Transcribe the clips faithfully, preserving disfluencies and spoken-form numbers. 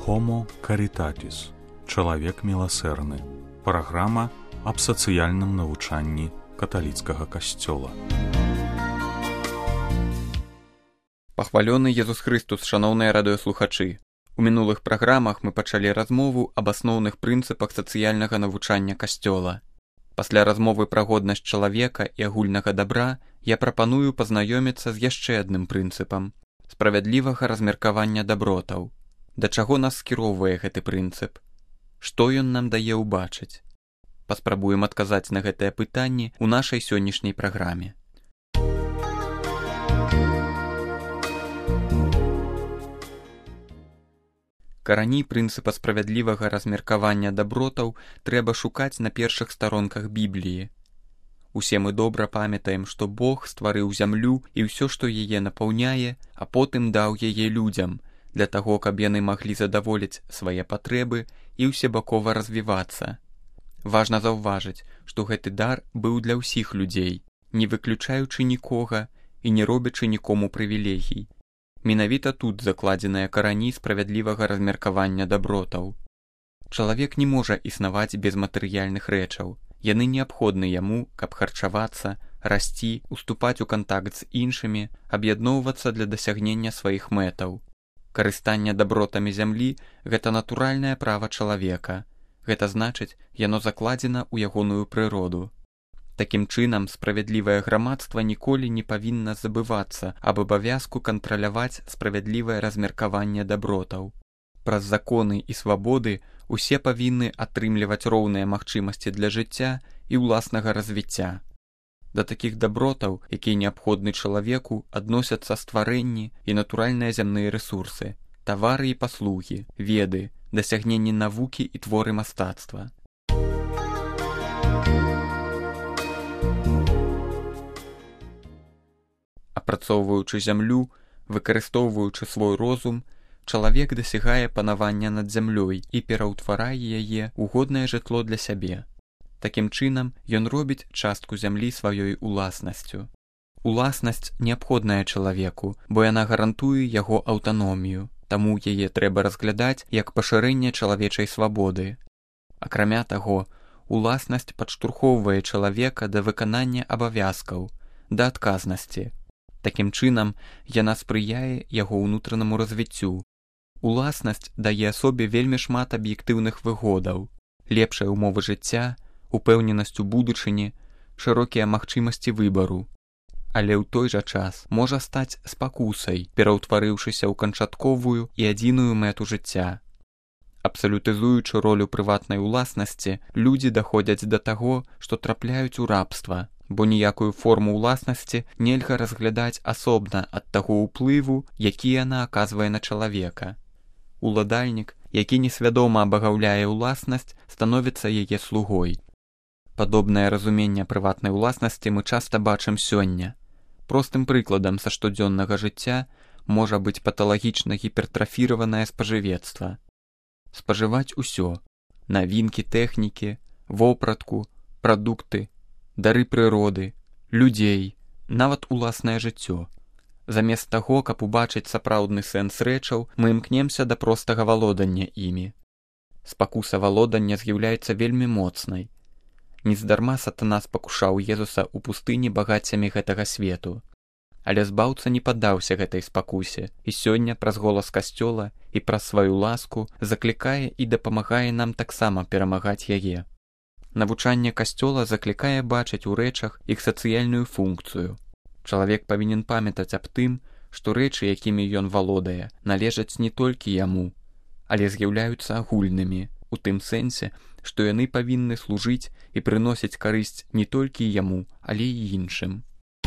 Homo Caritatis. Чалавек міласэрны. Праграма аб сацыяльным навучанні каталіцкага касцёла. Пахвалёны Езус Хрыстус, шаноўныя радыёслухачы. У мінулых праграмах мы пачалі размову аб асноўных прынцыпах сацыяльнага навучання касцёла. Пасля размовы пра годнасць чалавека і агульнага дабра я прапаную пазнаёміцца з яшчэ адным прынцыпам – справядлівага размеркавання дабротаў. Да чаго нас скіроўвае гэты прынцып? Што ён нам дае ўбачыць? Паспрабуем адказаць на гэтыя пытанні ў нашай сённяшняй праграме. Карані прынцыпа справядлівага размеркавання дабротаў трэба шукаць на першых старонках Бібліі. Усе мы добра памятаем, што Бог стварыў зямлю і ўсё, што яе напаўняе, а потым даў яе людзям, для таго, каб яны маглі задаволіць свае патрэбы і ўсебакова развівацца. Важна заўважыць, што гэты дар быў для ўсіх людзей, не выключаючы нікога і не робячы нікому прывілегій. Менавіта тут закладзеныя карані справядлівага размеркавання дабротаў. Чалавек не можа існаваць без матэрыяльных рэчаў. Яны неабходны яму, каб харчавацца, расці, уступаць у кантакт з іншымі, аб'ядноўвацца для дасягнення сваіх мэтаў. Карыстанне дабротамі зямлі – гэта натуральнае права чалавека. Гэта значыць, яно закладзена ў ягоную прыроду. Такім чынам, справядлівае грамадства ніколі не павінна забывацца аб абавязку кантраляваць справядлівае размеркаванне дабротаў. Праз законы і свабоды усе павінны атрымліваць роўныя магчымасці для жыцця і ўласнага развіцця. Да такіх дабротаў, якія неабходны чалавеку, адносяцца стварэнні і натуральныя зямныя рэсурсы, тавары і паслугі, веды, дасягненні навукі і творы мастацтва. Апрацоўваючы зямлю, выкарыстоўваючы свой розум, чалавек дасягае панавання над зямлёй і пераўтварае яе ў годнае жытло для сябе. Такім чынам, ён робіць частку зямлі сваёй уласнасцю. Уласнасць неабходная чалавеку, бо яна гарантуе яго аўтаномію, таму яе трэба разглядаць як пашырэнне чалавечай свабоды. Акрамя таго, уласнасць падштурхоўвае чалавека да выканання абавязкаў, да адказнасці. Такім чынам, яна спрыяе яго ўнутранаму развіццю. Уласнасць дае асобе вельмі шмат аб'ектыўных выгодаў, лепшыя ўмовы жыцця, упэўненасць у будучыні, шырокія магчымасці выбару. Але ў той жа час можа стаць спакусай, пераўтварыўшыся ў канчатковую і адзіную мэту жыцця. Абсалютызуючы ролю прыватнай уласнасці, людзі даходзяць да таго, што трапляюць у рабства, бо ніякую форму ўласнасці нельга разглядаць асобна ад таго ўплыву, які яна аказвае на чалавека. Уладальнік, які несвядома абагаўляе ўласнасць, становіцца яе слугой. Падобнае разуменне прыватнай уласнасці мы часта бачым сёння. Простым прыкладам са штодзённага жыцця можа быць паталагічна гіпертрафіраванае спажывецтва. Спажываць усё – навінкі тэхнікі, вопратку, прадукты, дары прыроды, людзей, нават уласнае жыццё. Замест таго, каб убачыць сапраўдны сэнс рэчаў, мы імкнемся да простага валодання імі. Спакуса валодання з'яўляецца вельмі моцнай. Нездарма сатана спакушаў Езуса ў пустыні багаццямі гэтага свету. Але збаўца не паддаўся гэтай спакусе і сёння праз голас касцёла і праз сваю ласку заклікае і дапамагае нам таксама перамагаць яе. Навучанне касцёла заклікае бачыць у рэчах іх сацыяльную функцыю. Чалавек павінен памятаць аб тым, што рэчы, якімі ён валодае, належаць не толькі яму, але з'яўляюцца агульнымі, у тым сэнсе, што яны павінны служыць і прыносіць карысць не толькі яму, але і іншым.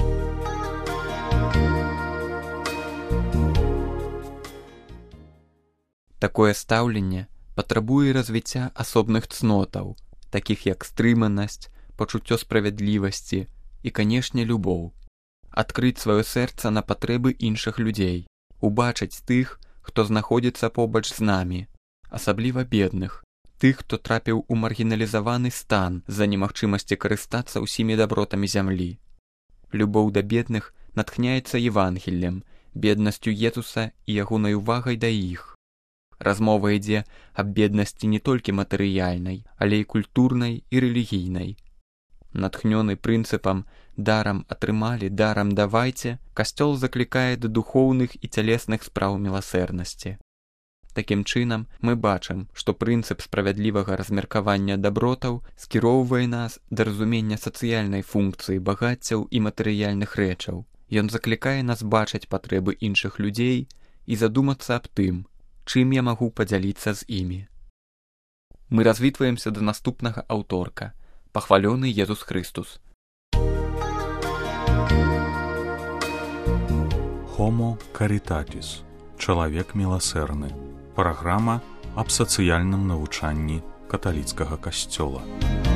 Такое стаўленне патрабуе развіцця асобных цнотаў, такіх як стрыманасць, пачуццё справядлівасці і, канешне, любоў. Адкрыць сваё сэрца на патрэбы іншых людзей, убачыць тых, хто знаходзіцца побач з намі, асабліва бедных, тых, хто трапіў у маргіналізаваны стан з-за немагчымасці карыстацца ўсімі дабротамі зямлі. Любоў да бедных натхняецца Евангеллем, беднасцю Езуса і ягонай увагай да іх. Размова ідзе аб беднасці не толькі матэрыяльнай, але і культурнай і рэлігійнай. Натхнёны прынцыпам «дарам атрымалі, дарам давайце», Касцёл заклікае да духоўных і цялесных спраў міласэрнасці. Такім чынам, мы бачым, што прынцып справядлівага размеркавання дабротаў скіроўвае нас да разумення сацыяльнай функцыі багаццяў і матэрыяльных рэчаў. Ён заклікае нас бачыць патрэбы іншых людзей і задумацца аб тым, чым я магу падзяліцца з імі. Мы развітваемся да наступнага аўторка. Пахвалёны Езус Хрыстус. Homo Caritatis. Чалавек міласэрны. Праграма аб сацыяльным навучанні каталіцкага касцёла.